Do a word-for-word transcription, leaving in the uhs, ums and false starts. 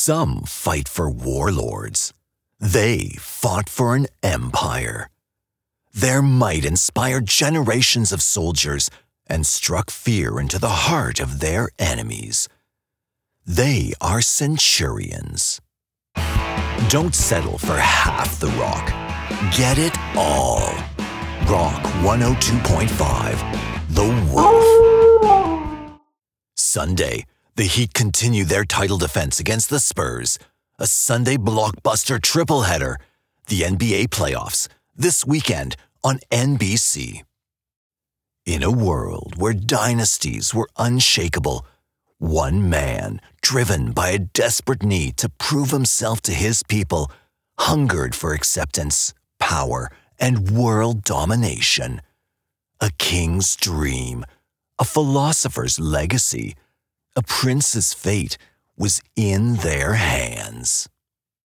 Some fight for warlords. They fought for an empire. Their might inspired generations of soldiers and struck fear into the heart of their enemies. They are centurions. Don't settle for half the rock. Get it all. Rock one oh two point five, The Wolf. Sunday, the Heat continue their title defense against the Spurs. A Sunday blockbuster tripleheader. The N B A playoffs, this weekend on N B C. In a world where dynasties were unshakable, one man, driven by a desperate need to prove himself to his people, hungered for acceptance, power, and world domination. A king's dream, a philosopher's legacy, a prince's fate was in their hands.